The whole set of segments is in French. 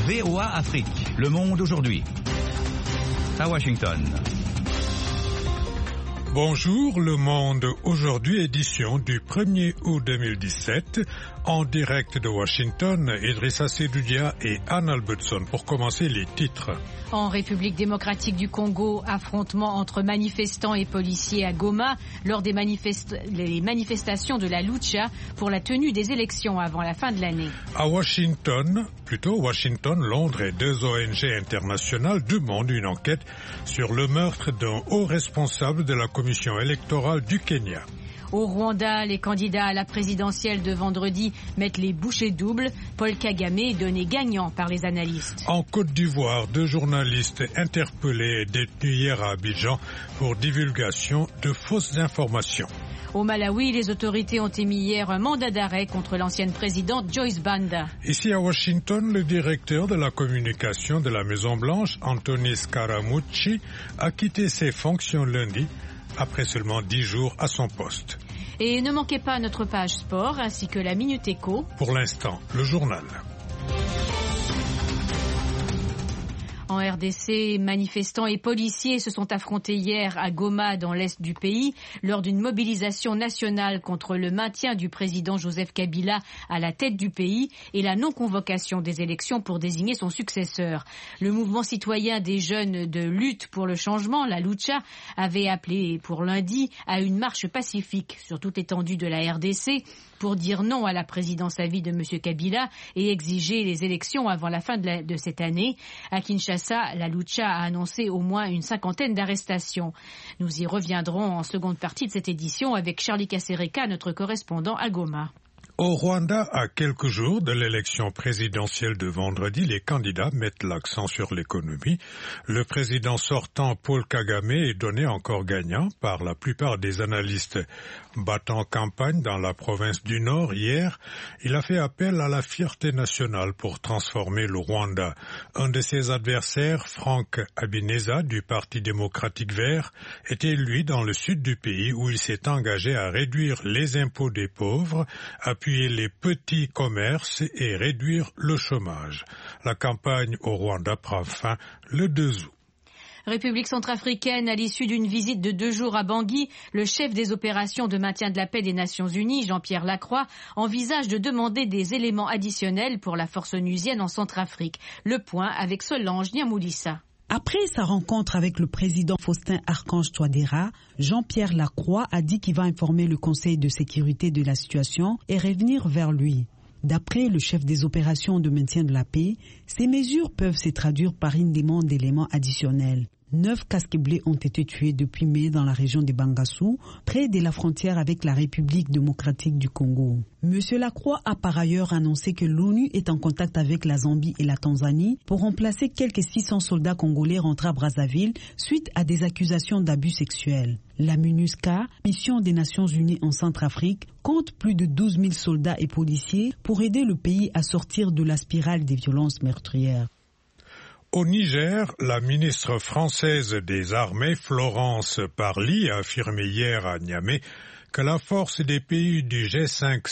VOA Afrique, le monde aujourd'hui. À Washington. Bonjour, le monde aujourd'hui, édition du 1er août 2017, en direct de Washington, Idrissa Sedoudia et Anne Albertson. Pour commencer, les titres. En République démocratique du Congo, affrontement entre manifestants et policiers à Goma lors des manifestations de la Lucha pour la tenue des élections avant la fin de l'année. À Washington, Londres et deux ONG internationales demandent une enquête sur le meurtre d'un haut responsable de la commission électorale du Kenya. Au Rwanda, les candidats à la présidentielle de vendredi mettent les bouchées doubles. Paul Kagame est donné gagnant par les analystes. En Côte d'Ivoire, deux journalistes interpellés et détenus hier à Abidjan pour divulgation de fausses informations. Au Malawi, les autorités ont émis hier un mandat d'arrêt contre l'ancienne présidente Joyce Banda. Ici à Washington, le directeur de la communication de la Maison-Blanche, Anthony Scaramucci, a quitté ses fonctions lundi après seulement 10 jours à son poste. Et ne manquez pas notre page sport ainsi que la Minute Éco. Pour l'instant, le journal. En RDC, manifestants et policiers se sont affrontés hier à Goma, dans l'est du pays, lors d'une mobilisation nationale contre le maintien du président Joseph Kabila à la tête du pays et la non-convocation des élections pour désigner son successeur. Le mouvement citoyen des jeunes de lutte pour le changement, la Lucha, avait appelé pour lundi à une marche pacifique sur toute l'étendue de la RDC pour dire non à la présidence à vie de M. Kabila et exiger les élections avant la fin de cette année. À Kinshasa, la Lucha a annoncé au moins une 50aine d'arrestations. Nous y reviendrons en seconde partie de cette édition avec Charlie Kasereka, notre correspondant à Goma. Au Rwanda, à quelques jours de l'élection présidentielle de vendredi, les candidats mettent l'accent sur l'économie. Le président sortant, Paul Kagame, est donné encore gagnant par la plupart des analystes. Battant campagne dans la province du Nord hier, il a fait appel à la fierté nationale pour transformer le Rwanda. Un de ses adversaires, Frank Habineza du Parti démocratique vert, était lui dans le sud du pays où il s'est engagé à réduire les impôts des pauvres, appuyer les petits commerces et réduire le chômage. La campagne au Rwanda prend fin le 2 août. République centrafricaine, à l'issue d'une visite de 2 jours à Bangui, le chef des opérations de maintien de la paix des Nations Unies, Jean-Pierre Lacroix, envisage de demander des éléments additionnels pour la force onusienne en Centrafrique. Le point avec Solange Niamoulissa. Après sa rencontre avec le président Faustin Archange Touadéra, Jean-Pierre Lacroix a dit qu'il va informer le Conseil de sécurité de la situation et revenir vers lui. D'après le chef des opérations de maintien de la paix, ces mesures peuvent se traduire par une demande d'éléments additionnels. 9 casques bleus ont été tués depuis mai dans la région de Bangassou, près de la frontière avec la République démocratique du Congo. Monsieur Lacroix a par ailleurs annoncé que l'ONU est en contact avec la Zambie et la Tanzanie pour remplacer quelques 600 soldats congolais rentrés à Brazzaville suite à des accusations d'abus sexuels. La MINUSCA, mission des Nations Unies en Centrafrique, compte plus de 12 000 soldats et policiers pour aider le pays à sortir de la spirale des violences meurtrières. Au Niger, la ministre française des Armées, Florence Parly, a affirmé hier à Niamey que la force des pays du G5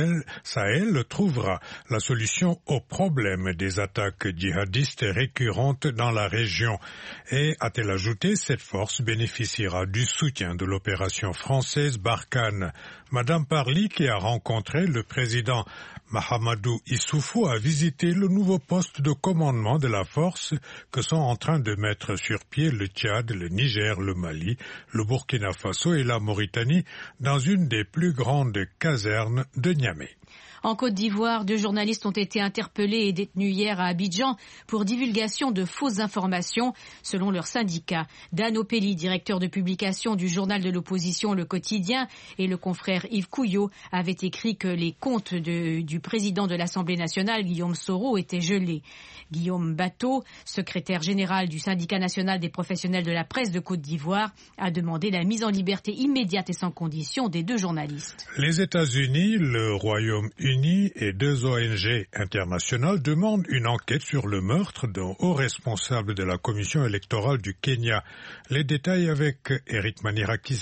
Sahel trouvera la solution au problème des attaques djihadistes récurrentes dans la région. Et, a-t-elle ajouté, cette force bénéficiera du soutien de l'opération française Barkhane. Madame Parly, qui a rencontré le président Mahamadou Issoufou, a visité le nouveau poste de commandement de la force que sont en train de mettre sur pied le Tchad, le Niger, le Mali, le Burkina Faso et la Mauritanie dans une des plus grandes casernes de Niamey. En Côte d'Ivoire, 2 journalistes ont été interpellés et détenus hier à Abidjan pour divulgation de fausses informations, selon leur syndicat. Dan Opeli, directeur de publication du journal de l'opposition Le Quotidien, et le confrère Yves Couillot avaient écrit que les comptes du président de l'Assemblée nationale, Guillaume Soro, étaient gelés. Guillaume Bateau, secrétaire général du syndicat national des professionnels de la presse de Côte d'Ivoire, a demandé la mise en liberté immédiate et sans condition des 2 journalistes. Les États-Unis, le Royaume-Uni et 2 ONG internationales demandent une enquête sur le meurtre d'un haut responsable de la commission électorale du Kenya. Les détails avec Eric Manirakiza.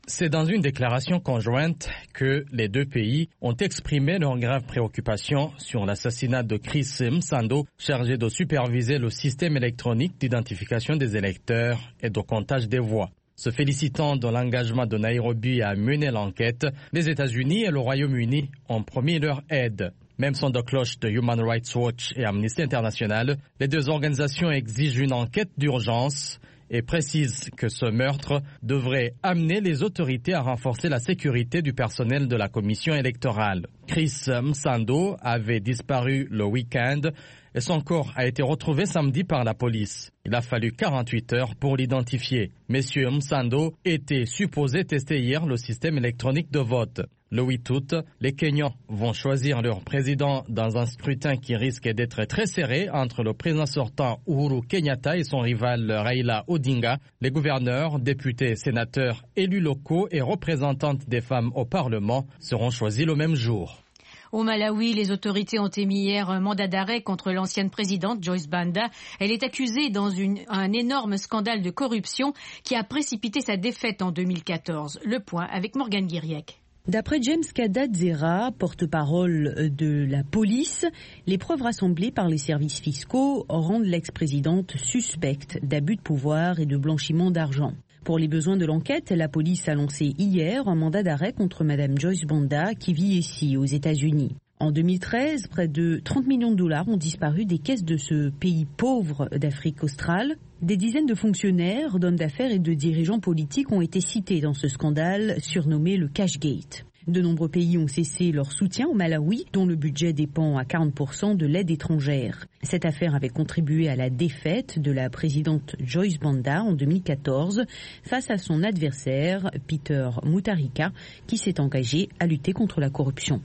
C'est dans une déclaration conjointe que les deux pays ont exprimé leurs graves préoccupations sur l'assassinat de Chris Msando, chargé de superviser le système électronique d'identification des électeurs et de comptage des voix. Se félicitant de l'engagement de Nairobi à mener l'enquête, les États-Unis et le Royaume-Uni ont promis leur aide. Même son de cloche de Human Rights Watch et Amnesty International, les deux organisations exigent une enquête d'urgence et précise que ce meurtre devrait amener les autorités à renforcer la sécurité du personnel de la commission électorale. Chris Msando avait disparu le week-end et son corps a été retrouvé samedi par la police. Il a fallu 48 heures pour l'identifier. Monsieur Msando était supposé tester hier le système électronique de vote. Le 8 août, les Kenyans vont choisir leur président dans un scrutin qui risque d'être très serré entre le président sortant Uhuru Kenyatta et son rival Raila Odinga. Les gouverneurs, députés, sénateurs, élus locaux et représentantes des femmes au Parlement seront choisis le même jour. Au Malawi, les autorités ont émis hier un mandat d'arrêt contre l'ancienne présidente Joyce Banda. Elle est accusée dans un énorme scandale de corruption qui a précipité sa défaite en 2014. Le point avec Morgane Guiriec. D'après James Kadadzera, porte-parole de la police, les preuves rassemblées par les services fiscaux rendent l'ex-présidente suspecte d'abus de pouvoir et de blanchiment d'argent. Pour les besoins de l'enquête, la police a lancé hier un mandat d'arrêt contre Mme Joyce Banda qui vit ici aux États-Unis. En 2013, près de 30 millions de dollars ont disparu des caisses de ce pays pauvre d'Afrique australe. Des dizaines de fonctionnaires, d'hommes d'affaires et de dirigeants politiques ont été cités dans ce scandale surnommé le Cashgate. De nombreux pays ont cessé leur soutien au Malawi, dont le budget dépend à 40% de l'aide étrangère. Cette affaire avait contribué à la défaite de la présidente Joyce Banda en 2014 face à son adversaire Peter Mutharika, qui s'est engagé à lutter contre la corruption.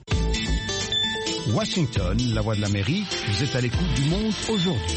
Washington, la voix de l'Amérique, vous êtes à l'écoute du monde aujourd'hui.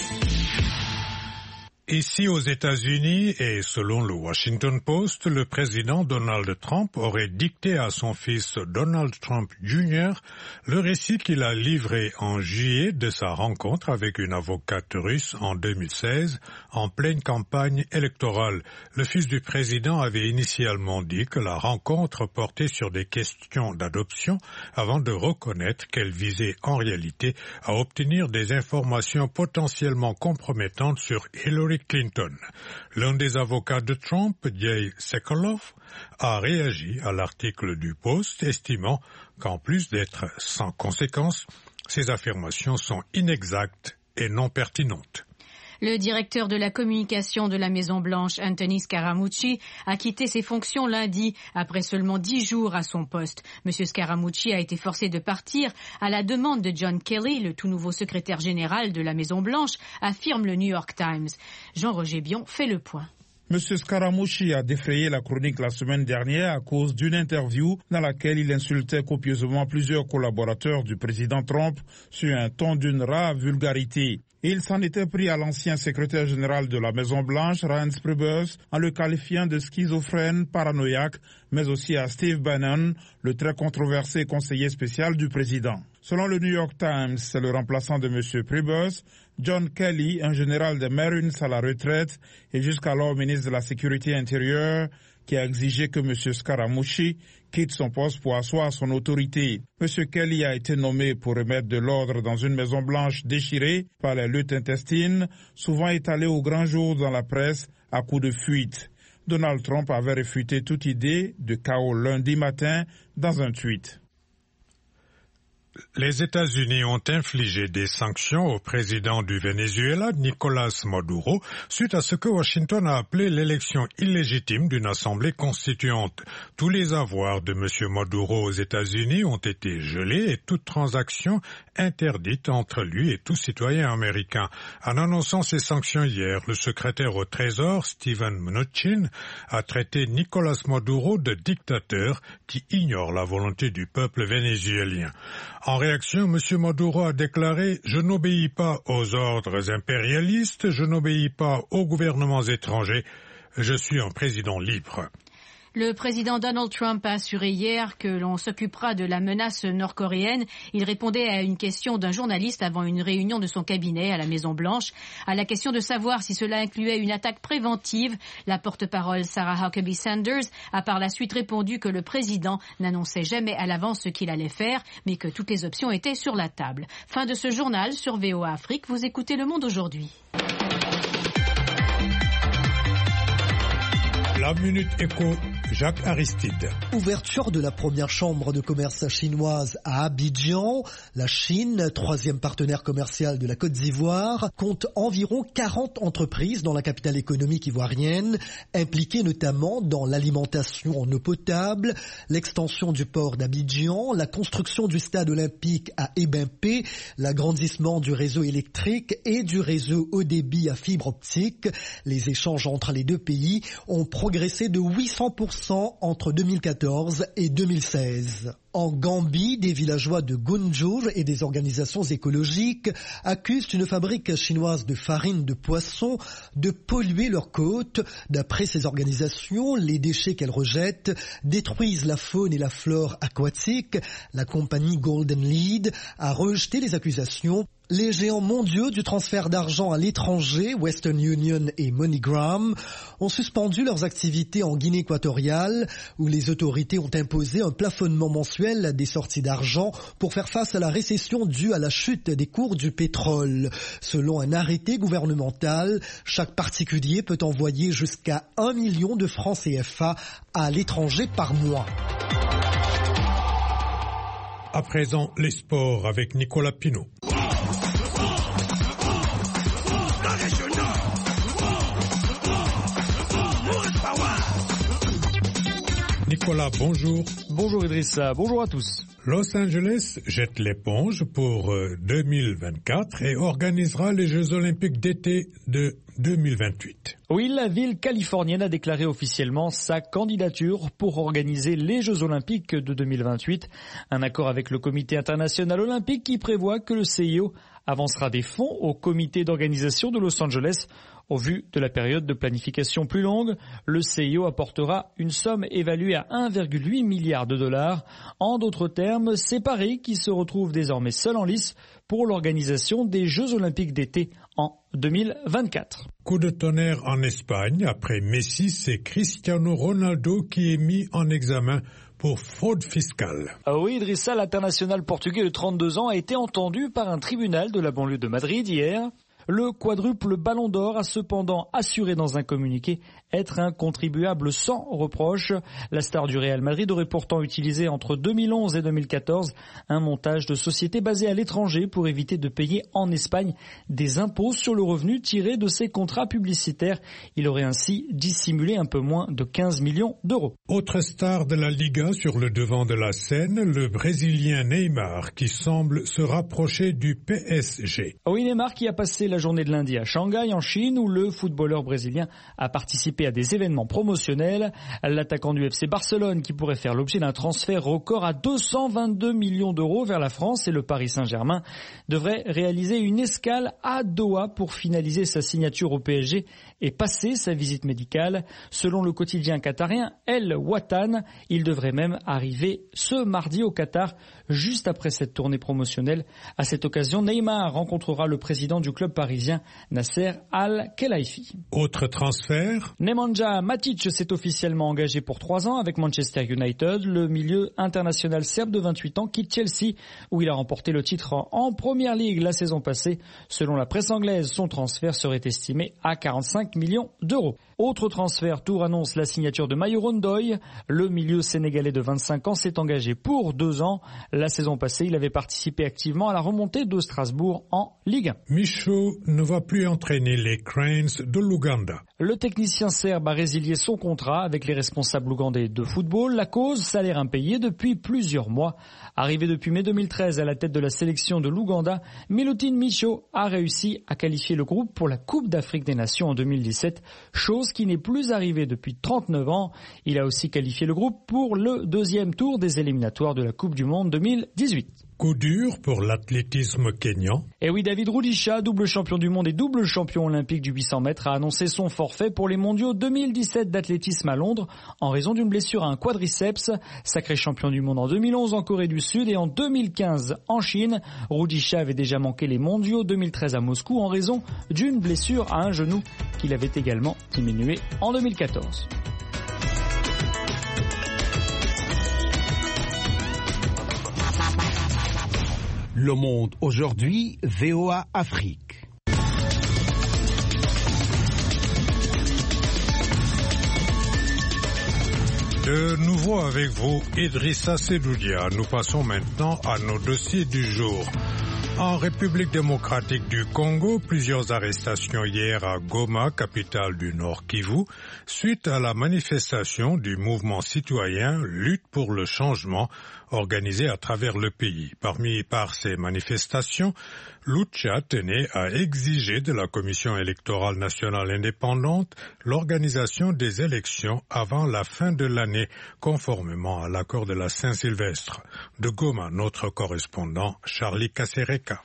Ici aux États-Unis et selon le Washington Post, le président Donald Trump aurait dicté à son fils Donald Trump Jr. le récit qu'il a livré en juillet de sa rencontre avec une avocate russe en 2016 en pleine campagne électorale. Le fils du président avait initialement dit que la rencontre portait sur des questions d'adoption avant de reconnaître qu'elle visait en réalité à obtenir des informations potentiellement compromettantes sur Hillary Clinton. L'un des avocats de Trump, Jay Sekulow, a réagi à l'article du Post, estimant qu'en plus d'être sans conséquence, ces affirmations sont inexactes et non pertinentes. Le directeur de la communication de la Maison-Blanche, Anthony Scaramucci, a quitté ses fonctions lundi après seulement 10 jours à son poste. Monsieur Scaramucci a été forcé de partir à la demande de John Kelly, le tout nouveau secrétaire général de la Maison-Blanche, affirme le New York Times. Jean-Roger Bion fait le point. Monsieur Scaramucci a défrayé la chronique la semaine dernière à cause d'une interview dans laquelle il insultait copieusement plusieurs collaborateurs du président Trump sur un ton d'une rare vulgarité. Il s'en était pris à l'ancien secrétaire général de la Maison-Blanche, Reince Priebus, en le qualifiant de schizophrène, paranoïaque, mais aussi à Steve Bannon, le très controversé conseiller spécial du président. Selon le New York Times, c'est le remplaçant de M. Priebus, John Kelly, un général des Marines à la retraite et jusqu'alors ministre de la Sécurité intérieure, qui a exigé que M. Scaramucci quitte son poste pour asseoir son autorité. M. Kelly a été nommé pour remettre de l'ordre dans une Maison-Blanche déchirée par les luttes intestines, souvent étalées au grand jour dans la presse à coups de fuite. Donald Trump avait réfuté toute idée de chaos lundi matin dans un tweet. Les États-Unis ont infligé des sanctions au président du Venezuela, Nicolás Maduro, suite à ce que Washington a appelé l'élection illégitime d'une assemblée constituante. Tous les avoirs de M. Maduro aux États-Unis ont été gelés et toute transaction interdite entre lui et tout citoyen américain. En annonçant ces sanctions hier, le secrétaire au Trésor, Steven Mnuchin, a traité Nicolás Maduro de dictateur qui ignore la volonté du peuple vénézuélien. En réaction, M. Maduro a déclaré « Je n'obéis pas aux ordres impérialistes, je n'obéis pas aux gouvernements étrangers, je suis un président libre ». Le président Donald Trump a assuré hier que l'on s'occupera de la menace nord-coréenne. Il répondait à une question d'un journaliste avant une réunion de son cabinet à la Maison-Blanche. À la question de savoir si cela incluait une attaque préventive, la porte-parole Sarah Huckabee Sanders a par la suite répondu que le président n'annonçait jamais à l'avance ce qu'il allait faire, mais que toutes les options étaient sur la table. Fin de ce journal sur VOA Afrique. Vous écoutez Le Monde aujourd'hui. La Minute Éco, Jacques Aristide. Ouverture de la première chambre de commerce chinoise à Abidjan. La Chine, troisième partenaire commercial de la Côte d'Ivoire, compte environ 40 entreprises dans la capitale économique ivoirienne, impliquées notamment dans l'alimentation en eau potable, l'extension du port d'Abidjan, la construction du stade olympique à Ebimpe, l'agrandissement du réseau électrique et du réseau haut débit à fibre optique. Les échanges entre les deux pays ont progressé de 800% entre 2014 et 2016. En Gambie, des villageois de Gunjur et des organisations écologiques accusent une fabrique chinoise de farine de poisson de polluer leurs côtes. D'après ces organisations, les déchets qu'elles rejettent détruisent la faune et la flore aquatique. La compagnie Golden Lead a rejeté les accusations. Les géants mondiaux du transfert d'argent à l'étranger, Western Union et MoneyGram, ont suspendu leurs activités en Guinée équatoriale, où les autorités ont imposé un plafonnement mensuel des sorties d'argent pour faire face à la récession due à la chute des cours du pétrole. Selon un arrêté gouvernemental, chaque particulier peut envoyer jusqu'à 1 million de francs CFA à l'étranger par mois. À présent, les sports avec Nicolas Pinault. Nicolas, bonjour. Bonjour Idrissa, bonjour à tous. Los Angeles jette l'éponge pour 2024 et organisera les Jeux Olympiques d'été de 2028. Oui, la ville californienne a déclaré officiellement sa candidature pour organiser les Jeux Olympiques de 2028. Un accord avec le Comité international olympique qui prévoit que le CIO avancera des fonds au comité d'organisation de Los Angeles. Au vu de la période de planification plus longue, le CIO apportera une somme évaluée à 1,8 milliard de dollars. En d'autres termes, c'est Paris qui se retrouve désormais seul en lice pour l'organisation des Jeux Olympiques d'été en 2024. Coup de tonnerre en Espagne. Après Messi, c'est Cristiano Ronaldo qui est mis en examen pour fraude fiscale. Oui, Idrissa, l'international portugais de 32 ans a été entendu par un tribunal de la banlieue de Madrid hier. Le quadruple Ballon d'Or a cependant assuré dans un communiqué être un contribuable sans reproche. La star du Real Madrid aurait pourtant utilisé entre 2011 et 2014 un montage de société basé à l'étranger pour éviter de payer en Espagne des impôts sur le revenu tiré de ses contrats publicitaires. Il aurait ainsi dissimulé un peu moins de 15 millions d'euros. Autre star de la Liga sur le devant de la scène, le Brésilien Neymar qui semble se rapprocher du PSG. Oui, Neymar qui a passé la journée de lundi à Shanghai en Chine où le footballeur brésilien a participé à des événements promotionnels. L'attaquant du FC Barcelone qui pourrait faire l'objet d'un transfert record à 222 millions d'euros vers la France et le Paris Saint-Germain devrait réaliser une escale à Doha pour finaliser sa signature au PSG et passer sa visite médicale. Selon le quotidien qatarien El Watan, il devrait même arriver ce mardi au Qatar juste après cette tournée promotionnelle. À cette occasion, Neymar rencontrera le président du club parisien Nasser Al-Khelaifi. Autre transfert. Nemanja Matic s'est officiellement engagé pour 3 ans avec Manchester United. Le milieu international serbe de 28 ans quitte Chelsea où il a remporté le titre en Premier League la saison passée. Selon la presse anglaise, son transfert serait estimé à 45 millions d'euros. Autre transfert, Tour annonce la signature de Mayo Ndoye. Le milieu sénégalais de 25 ans s'est engagé pour 2 ans. La saison passée, il avait participé activement à la remontée de Strasbourg en Ligue 1. Michaud ne va plus entraîner les Cranes de l'Ouganda. Le technicien serbe a résilié son contrat avec les responsables ougandais de football. La cause, salaire impayé depuis plusieurs mois. Arrivé depuis mai 2013 à la tête de la sélection de l'Ouganda, Milutin Micho a réussi à qualifier le groupe pour la Coupe d'Afrique des Nations en 2017, chose qui n'est plus arrivée depuis 39 ans. Il a aussi qualifié le groupe pour le 2e tour des éliminatoires de la Coupe du Monde 2018. Coup dur pour l'athlétisme kényan. Et oui, David Rudisha, double champion du monde et double champion olympique du 800 mètres, a annoncé son forfait pour les mondiaux 2017 d'athlétisme à Londres en raison d'une blessure à un quadriceps. Sacré champion du monde en 2011 en Corée du Sud et en 2015 en Chine. Rudisha avait déjà manqué les mondiaux 2013 à Moscou en raison d'une blessure à un genou qu'il avait également diminué en 2014. Le Monde aujourd'hui, VOA Afrique. De nouveau avec vous, Idrissa Seloudia. Nous passons maintenant à nos dossiers du jour. En République démocratique du Congo, plusieurs arrestations hier à Goma, capitale du Nord Kivu, suite à la manifestation du mouvement citoyen Lutte pour le changement organisé à travers le pays. Par ces manifestations, Lucha tenait à exiger de la Commission électorale nationale indépendante l'organisation des élections avant la fin de l'année, conformément à l'accord de la Saint-Sylvestre. De Goma, notre correspondant Charlie Kasereka.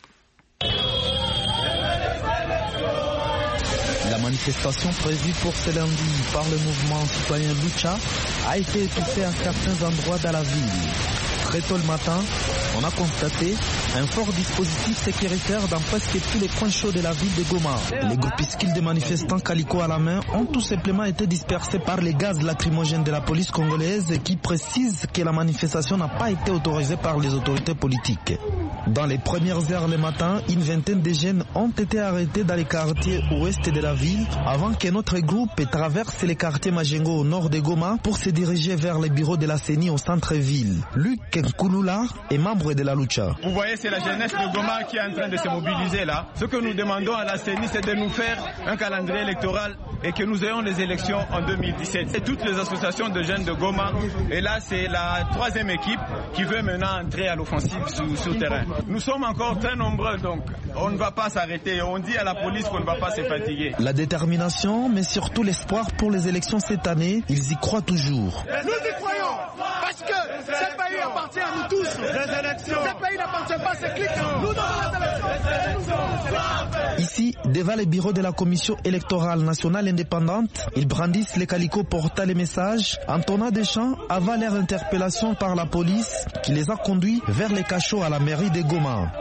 La manifestation prévue pour ce lundi par le mouvement citoyen Lucha a été étouffée à certains endroits dans la ville. Très tôt le matin, on a constaté un fort dispositif sécuritaire dans presque tous les coins chauds de la ville de Goma. Les groupuscules de manifestants calico à la main ont tout simplement été dispersés par les gaz lacrymogènes de la police congolaise qui précise que la manifestation n'a pas été autorisée par les autorités politiques. Dans les premières heures le matin, une vingtaine de jeunes ont été arrêtés dans les quartiers ouest de la ville avant que notre groupe traverse les quartiers Majengo au nord de Goma pour se diriger vers les bureaux de la CENI au centre-ville. Luc Kouloula est membre de la Lucha. Vous voyez, c'est la jeunesse de Goma qui est en train de se mobiliser là. Ce que nous demandons à la CENI, c'est de nous faire un calendrier électoral et que nous ayons les élections en 2017. Et toutes les associations de jeunes de Goma, et là c'est la troisième équipe qui veut maintenant entrer à l'offensive sur terrain. Nous sommes encore très nombreux, donc on ne va pas s'arrêter. On dit à la police qu'on ne va pas se fatiguer. La détermination, mais surtout l'espoir pour les élections cette année, ils y croient toujours. Nous y croyons, parce que ce pays appartient à nous tous. Les élections. Ce pays n'appartient pas à ces clics. Nous devons les élections. Ici, devant les bureaux de la Commission électorale nationale indépendante, ils brandissent les calicots portant les messages, entonnant des chants avant leur interpellation par la police qui les a conduits vers les cachots à la mairie de Goma.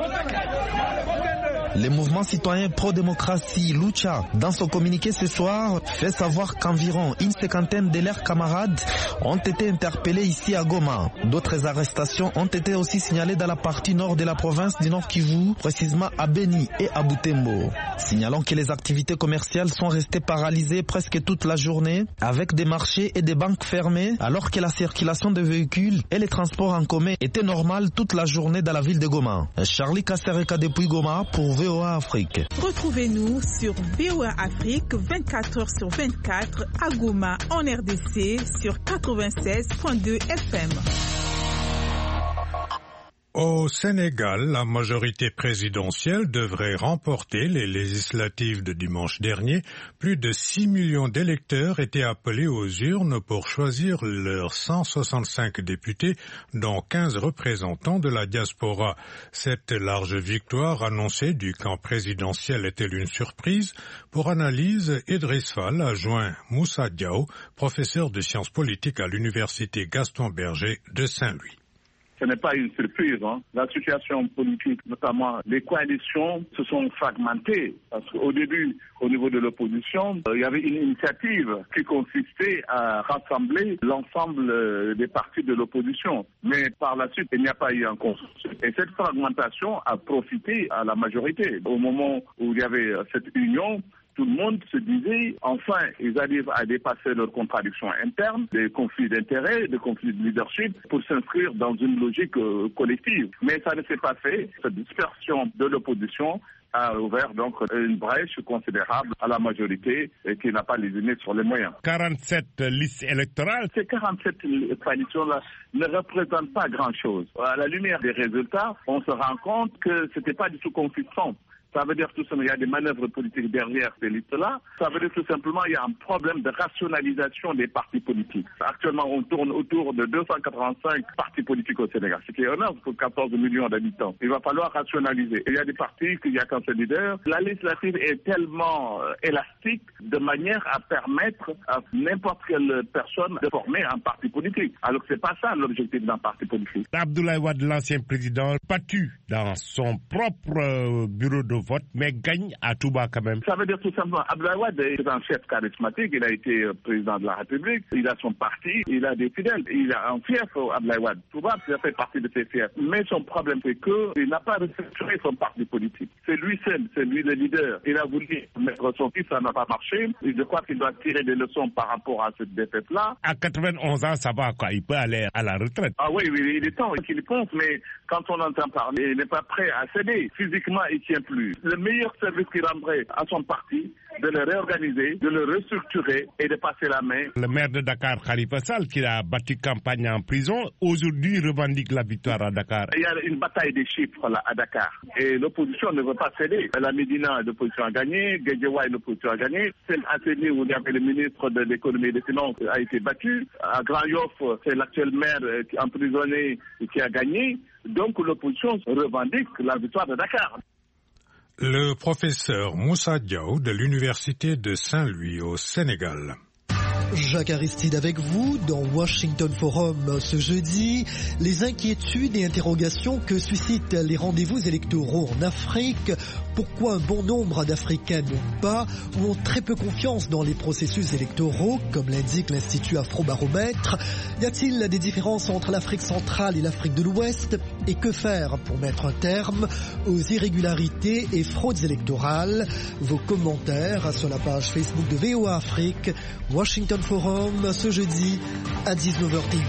Le mouvement citoyen pro-démocratie Lucha, dans son communiqué ce soir, fait savoir qu'environ une cinquantaine de leurs camarades ont été interpellés ici à Goma. D'autres arrestations ont été aussi signalées dans la partie nord de la province du Nord Kivu, précisément à Beni et à Butembo. Signalons que les activités commerciales sont restées paralysées presque toute la journée, avec des marchés et des banques fermées, alors que la circulation des véhicules et les transports en commun étaient normales toute la journée dans la ville de Goma. Charlie Kasereka depuis Goma pour VOA Afrique. Retrouvez-nous sur VOA Afrique 24h/24 à Goma en RDC sur 96.2 FM. Au Sénégal, la majorité présidentielle devrait remporter les législatives de dimanche dernier. Plus de 6 millions d'électeurs étaient appelés aux urnes pour choisir leurs 165 députés, dont 15 représentants de la diaspora. Cette large victoire annoncée du camp présidentiel est-elle une surprise? Pour analyse, Idriss Fall a joint Moussa Diaw, professeur de sciences politiques à l'université Gaston Berger de Saint-Louis. Ce n'est pas une surprise. La situation politique, notamment les coalitions, se sont fragmentées. Parce qu'au début, au niveau de l'opposition, il y avait une initiative qui consistait à rassembler l'ensemble des partis de l'opposition. Mais par la suite, il n'y a pas eu un consensus. Et cette fragmentation a profité à la majorité. Au moment où il y avait cette union, tout le monde se disait, enfin, ils arrivent à dépasser leurs contradictions internes, des conflits d'intérêts, des conflits de leadership, pour s'inscrire dans une logique collective. Mais ça ne s'est pas fait. Cette dispersion de l'opposition a ouvert donc une brèche considérable à la majorité et qui n'a pas lésiné sur les moyens. 47 listes électorales. Ces 47 coalitions-là ne représentent pas grand-chose. À la lumière des résultats, on se rend compte que c'était pas du tout consistant. Ça veut dire tout simplement qu'il y a des manœuvres politiques derrière ces listes-là. Ça veut dire tout simplement qu'il y a un problème de rationalisation des partis politiques. Actuellement, on tourne autour de 285 partis politiques au Sénégal, ce qui est énorme pour 14 millions d'habitants. Il va falloir rationaliser. Il y a des partis qu'il y a qu'un seul leader. La législative est tellement élastique de manière à permettre à n'importe quelle personne de former un parti politique. Alors que c'est pas ça l'objectif d'un parti politique. Abdoulaye Wade, l'ancien président, battu dans son propre bureau de vote, mais gagne à Touba quand même. Ça veut dire tout simplement, Abdoulaye Wade est un chef charismatique, il a été président de la République, il a son parti, il a des fidèles, il a un fief, Abdoulaye Wade. Touba, ça fait partie de ses fiefs. Mais son problème, c'est qu'il n'a pas restructuré son parti politique. C'est lui seul, c'est lui le leader. Il a voulu mettre son fils, ça n'a pas marché. Et je crois qu'il doit tirer des leçons par rapport à cette défaite-là. À 91 ans, ça va quoi, il peut aller à la retraite. Ah oui, il est temps qu'il pense, mais quand on entend parler, il n'est pas prêt à céder. Physiquement, il ne tient plus. Le meilleur service qu'il rendrait à son parti, de le réorganiser, de le restructurer et de passer la main. Le maire de Dakar, Khalifa Sall, qui a battu campagne en prison, aujourd'hui revendique la victoire à Dakar. Il y a une bataille des chiffres là, à Dakar. Et l'opposition ne veut pas céder. La Médina, l'opposition a gagné. Guédiawaye, l'opposition a gagné. Celle à Séné, où il y avait le ministre de l'économie et des finances, a été battu. À Grand Yoff, c'est l'actuel maire emprisonné qui a gagné. Donc l'opposition revendique la victoire de Dakar. Le professeur Moussa Diaw de l'Université de Saint-Louis au Sénégal. Jacques Aristide avec vous dans Washington Forum ce jeudi. Les inquiétudes et interrogations que suscitent les rendez-vous électoraux en Afrique. Pourquoi un bon nombre d'Africains n'ont pas ou ont très peu confiance dans les processus électoraux, comme l'indique l'Institut Afrobaromètre? Y a-t-il des différences entre l'Afrique centrale et l'Afrique de l'Ouest? Et que faire pour mettre un terme aux irrégularités et fraudes électorales? Vos commentaires sur la page Facebook de VOA Afrique. Washington Forum ce jeudi à 19h30.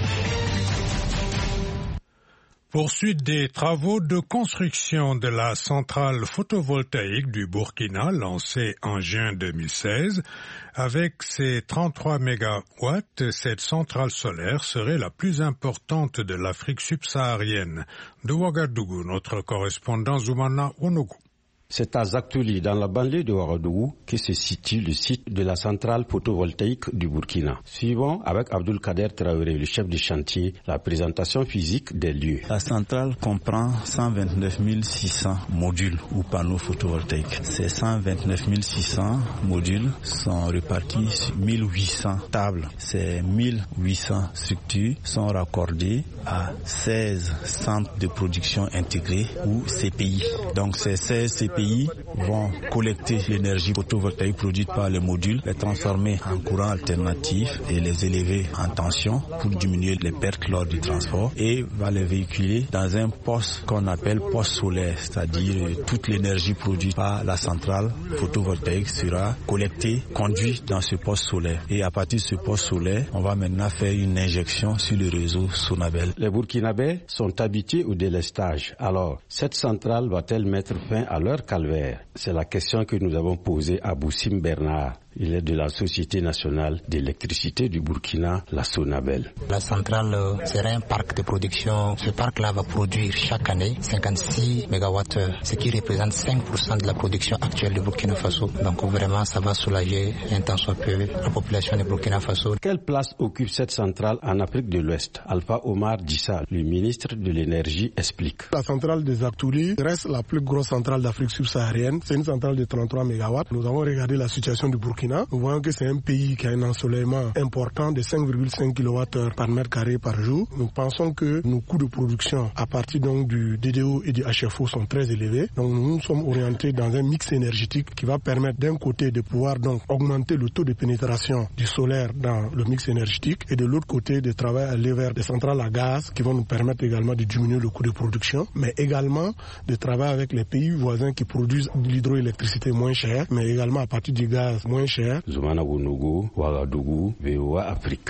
Poursuite des travaux de construction de la centrale photovoltaïque du Burkina lancée en juin 2016. Avec ses 33 mégawatts, cette centrale solaire serait la plus importante de l'Afrique subsaharienne. De Ouagadougou, notre correspondant Zoumana Onougou. C'est à Zaktouli, dans la banlieue de Ouagadougou, que se situe le site de la centrale photovoltaïque du Burkina. Suivons avec Abdoul Kader Traoré, le chef du chantier, la présentation physique des lieux. La centrale comprend 129 600 modules ou panneaux photovoltaïques. Ces 129 600 modules sont répartis sur 1800 tables. Ces 1800 structures sont raccordées à 16 centres de production intégrés ou CPI. Donc ces 16 CPI vont collecter l'énergie photovoltaïque produite par les modules, les transformer en courant alternatif et les élever en tension pour diminuer les pertes lors du transport et va les véhiculer dans un poste qu'on appelle poste solaire, c'est-à-dire toute l'énergie produite par la centrale photovoltaïque sera collectée, conduite dans ce poste solaire. Et à partir de ce poste solaire, on va maintenant faire une injection sur le réseau Sonabel. Les Burkinabés sont habitués au délestage. Alors, cette centrale va-t-elle mettre fin à leur calvaire? C'est la question que nous avons posée à Boussim Bernard. Il est de la Société nationale d'électricité du Burkina, la Sonabel. La centrale sera un parc de production. Ce parc-là va produire chaque année 56 MWh, ce qui représente 5% de la production actuelle du Burkina Faso. Donc vraiment, ça va soulager un tant soit peu la population du Burkina Faso. Quelle place occupe cette centrale en Afrique de l'Ouest? Alpha Omar Dissa, le ministre de l'Énergie, explique. La centrale de Zaktouli reste la plus grosse centrale d'Afrique subsaharienne. C'est une centrale de 33 MW. Nous avons regardé la situation du Burkina. Nous voyons que c'est un pays qui a un ensoleillement important de 5,5 kWh par mètre carré par jour. Nous pensons que nos coûts de production à partir donc du DDO et du HFO sont très élevés. Donc nous sommes orientés dans un mix énergétique qui va permettre d'un côté de pouvoir donc augmenter le taux de pénétration du solaire dans le mix énergétique et de l'autre côté de travailler à aller vers des centrales à gaz qui vont nous permettre également de diminuer le coût de production, mais également de travailler avec les pays voisins qui produisent de l'hydroélectricité moins chère, mais également à partir du gaz moins cher. Zoumana Ounougou, Ouagadougou, VOA Afrique.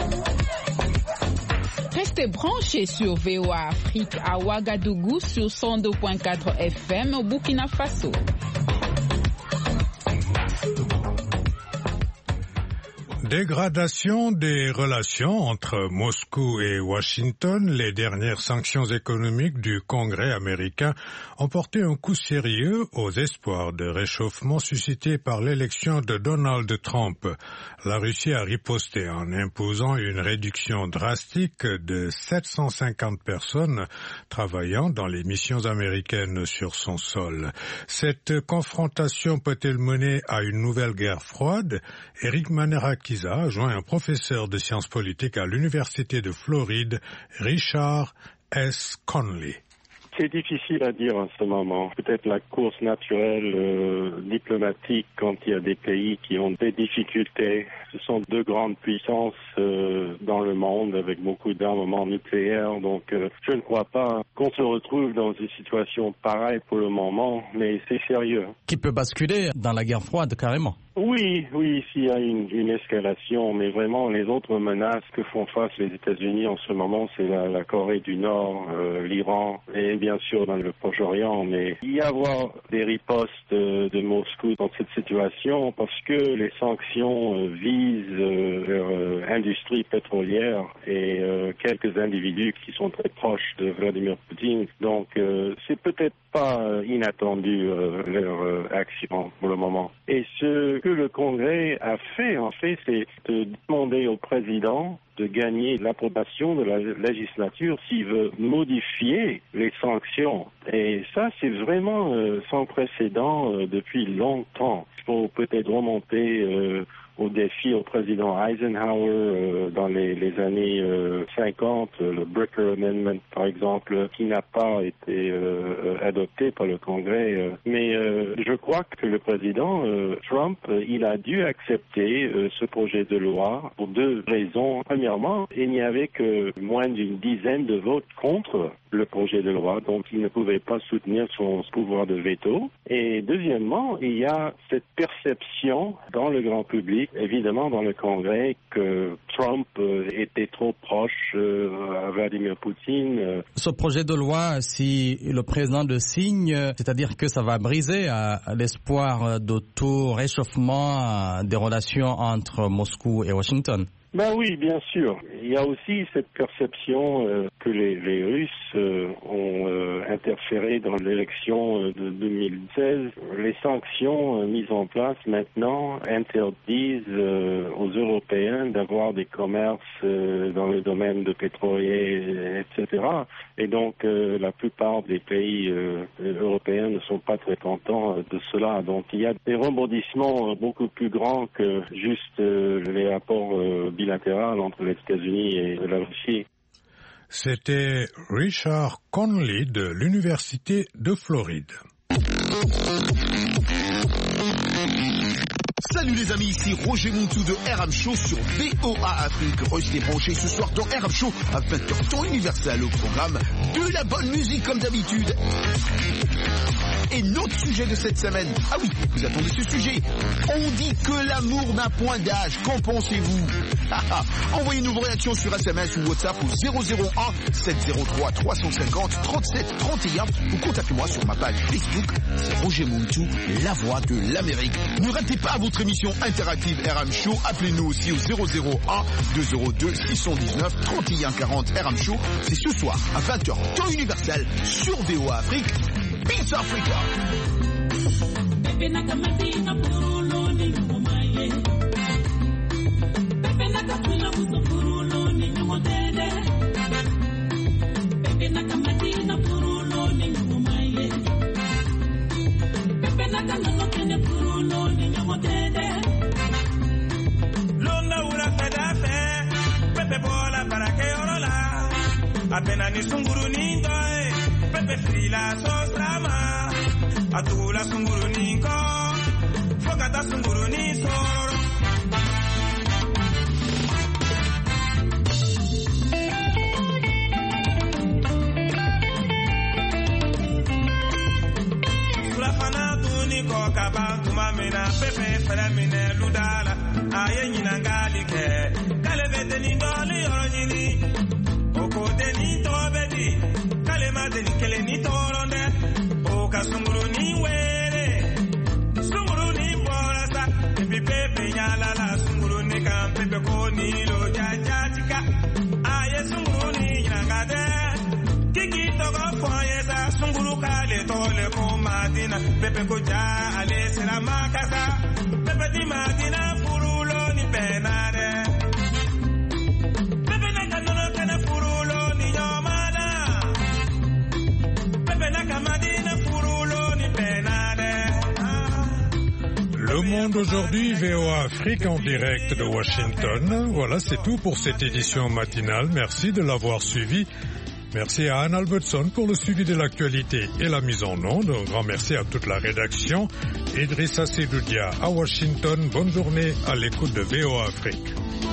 Restez branchés sur VOA Afrique à Ouagadougou sur 102.4 FM au Burkina Faso. Dégradation des relations entre Moscou et Washington, les dernières sanctions économiques du Congrès américain ont porté un coup sérieux aux espoirs de réchauffement suscités par l'élection de Donald Trump. La Russie a riposté en imposant une réduction drastique de 750 personnes travaillant dans les missions américaines sur son sol. Cette confrontation peut-elle mener à une nouvelle guerre froide? Eric Manerakiza a joint un professeur de sciences politiques à l'Université de Floride, Richard S. Conley. C'est difficile à dire en ce moment. Peut-être la course naturelle diplomatique quand il y a des pays qui ont des difficultés. Ce sont deux grandes puissances dans le monde avec beaucoup d'armements nucléaires. Donc je ne crois pas qu'on se retrouve dans une situation pareille pour le moment, mais c'est sérieux. Qui peut basculer dans la guerre froide carrément? Oui, s'il y a une escalation, mais vraiment les autres menaces que font face les États-Unis en ce moment, c'est la Corée du Nord, l'Iran et bien sûr dans le Proche-Orient. Mais il y a avoir des ripostes de Moscou dans cette situation parce que les sanctions visent leur industrie pétrolière et quelques individus qui sont très proches de Vladimir Poutine. Donc c'est peut-être pas inattendu leur action pour le moment. Et ce que le Congrès a fait, en fait, c'est de demander au président de gagner l'approbation de la législature s'il veut modifier les sanctions. Et ça, c'est vraiment sans précédent depuis longtemps. Il faut peut-être remonter au défi au président Eisenhower dans les années 50, le Bricker Amendment par exemple, qui n'a pas été adopté par le Congrès. Mais je crois que le président Trump, il a dû accepter ce projet de loi pour deux raisons. Premièrement, il n'y avait que moins d'une dizaine de votes contre le projet de loi, donc il ne pouvait pas soutenir son pouvoir de veto. Et deuxièmement, il y a cette perception dans le grand public, évidemment dans le Congrès, que Trump était trop proche à Vladimir Poutine. Ce projet de loi, si le président le signe, c'est-à-dire que ça va briser l'espoir de tout réchauffement des relations entre Moscou et Washington. Ben oui, bien sûr. Il y a aussi cette perception que les Russes ont interféré dans l'élection de 2016. Les sanctions mises en place maintenant interdisent aux Européens d'avoir des commerces dans le domaine de pétrolier, etc. Et donc la plupart des pays européens ne sont pas très contents de cela. Donc il y a des rebondissements beaucoup plus grands que juste les rapports bilatérale entre les États-Unis et la Russie. C'était Richard Conley de l'Université de Floride. Salut les amis, ici Roger Montou de RM Show sur VOA Afrique. Restez branchés ce soir dans RM Show à 20h temps universel au programme de la bonne musique comme d'habitude. Et notre sujet de cette semaine, ah oui, vous attendez ce sujet. On dit que l'amour n'a point d'âge, qu'en pensez-vous? Envoyez-nous vos réactions sur SMS ou WhatsApp au 001 703 350 37 31 ou contactez-moi sur ma page Facebook, c'est Roger Montou, la voix de l'Amérique. Ne ratez pas votre émission interactive RM Show, appelez-nous aussi au 001 202 619 31 40 RM Show. C'est ce soir à 20h temps universel sur VOA Afrique. Peace Africa. Apenas ni sunguru ningo, pepe frila sostrama. Atula sunguru ningo, fokata sunguru ni soro. Surafana tuniko kabantu mamina pepe felamine ludala. Aye nyina ngalike, kalevete nindoli oronyini. Okote ni tobedi, kalema deni kele ni toronde. Oka sunguru ni wele, sunguru ni borasa. Epi pepe nyala la sunguru ni kampe. pepe ko ni lo jajatika aye sunguru ni nyangade kiki togo foye sa sunguru kale tole ko madina pepe ko ja ale sera makasa pepe di madina furulo ni benare pepe na kanono kana furulo ni nyomana pepe na kamadina furulo ni benare. Le Monde aujourd'hui, VOA Afrique en direct de Washington. Voilà, c'est tout pour cette édition matinale. Merci de l'avoir suivi. Merci à Anne Albertson pour le suivi de l'actualité et la mise en onde. Un grand merci à toute la rédaction. Idrissa Sedoudia à Washington. Bonne journée à l'écoute de VOA Afrique.